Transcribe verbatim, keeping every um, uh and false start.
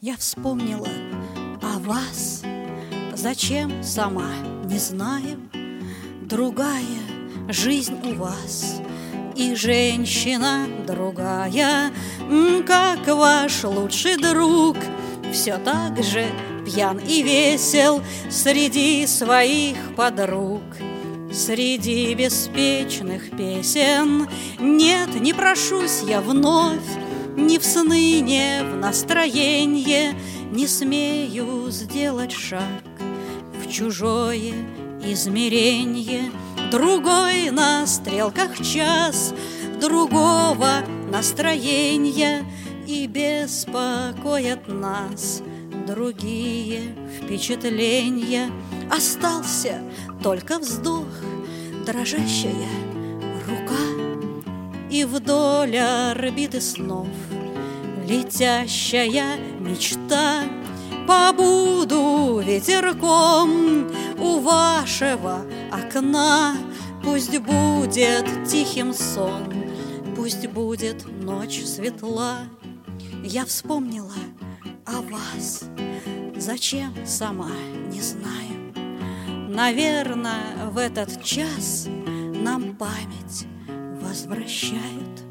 Я вспомнила о вас, зачем, сама не знаю. Другая жизнь у вас, и женщина другая, как ваш лучший друг, все так же пьян и весел среди своих подруг. Среди беспечных песен нет, не прошусь я вновь, ни в сны, ни в настроенье не смею сделать шаг в чужое измеренье. Другой на стрелках час, другого настроения, и беспокоят нас другие впечатления. Остался только вздох, дрожащая рука, и вдоль орбиты снов летящая мечта. Побуду ветерком у вашего окна, пусть будет тихим сон, пусть будет ночь светла. Я вспомнила о вас, зачем, сама не знаю. Наверно, в этот час нам память возвращают.